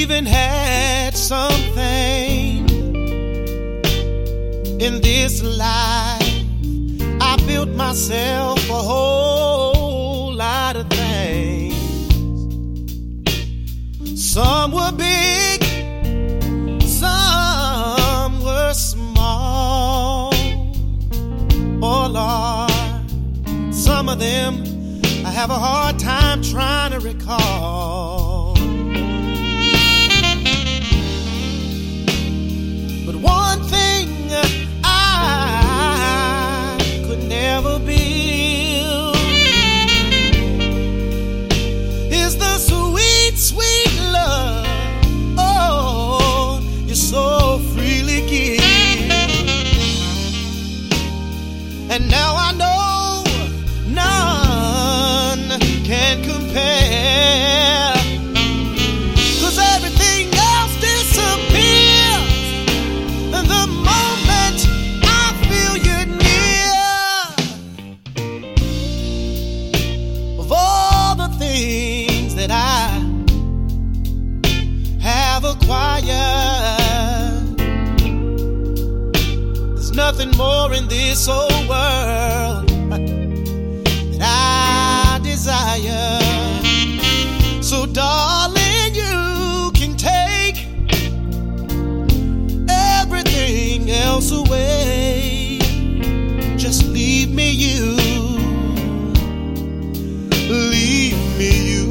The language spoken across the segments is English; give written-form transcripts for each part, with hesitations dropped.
even had something in this life. I built myself a whole lot of things. Some were big, some were small. Oh Lord, some of them I have a hard time trying to recall. But one thing I could never build is the sweet, sweet love, oh, you so freely give. And now I know none can compare, 'cause everything else disappears and the moment I feel you near. Of all the things that I have acquired, there's nothing more in this old world that I desire. So darling, you can take everything else away. Just leave me you. Leave me you.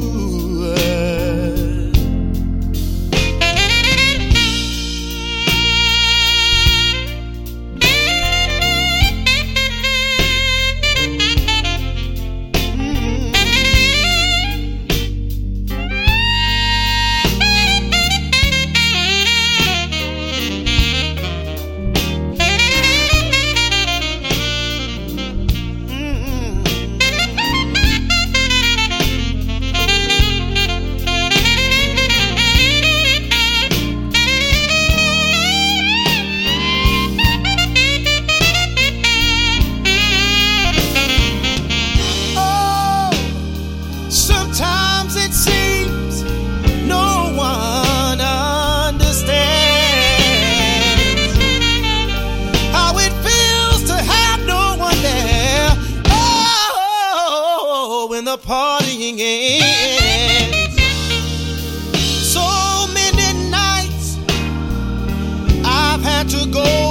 The partying ends. So many nights I've had to go